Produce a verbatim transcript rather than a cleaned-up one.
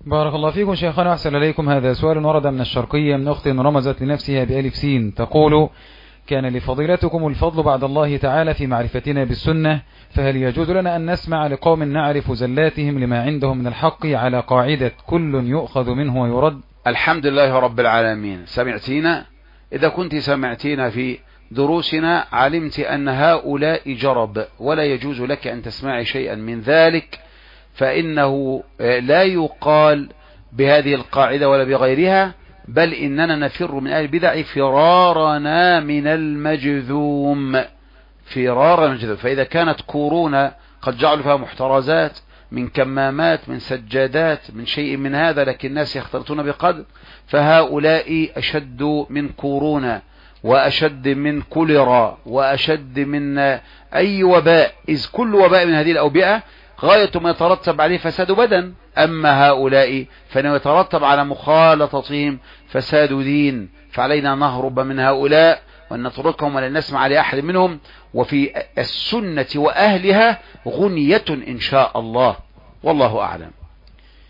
بارك الله فيكم شيخنا وأحسن إليكم. هذا سؤال ورد من الشرقية من أخت رمزت لنفسها بألف سين، تقول: كان لفضيلتكم الفضل بعد الله تعالى في معرفتنا بالسنة، فهل يجوز لنا أن نسمع لقوم نعرف زلاتهم لما عندهم من الحق على قاعدة كل يؤخذ منه ويرد؟ الحمد لله رب العالمين. سمعتينا؟ إذا كنت سمعتينا في دروسنا علمت أن هؤلاء جرب، ولا يجوز لك أن تسمعي شيئا من ذلك، فإنه لا يقال بهذه القاعدة ولا بغيرها، بل إننا نفر من أهل البدع فرارنا من المجذوم، فرارا من المجذوم. فإذا كانت كورونا قد جعلوا فيها محترزات من كمامات من سجادات من شيء من هذا، لكن الناس يختلطون بقدر، فهؤلاء أشد من كورونا وأشد من كوليرا وأشد من أي وباء، إذ كل وباء من هذه الأوبئة غاية ما يترتب عليه فساد بدن. أما هؤلاء فإنه يترتب على مخالطتهم فساد دين، فعلينا نهرب من هؤلاء وأن نتركهم ولا نسمع لأحد منهم. وفي السنة وأهلها غنية إن شاء الله، والله أعلم.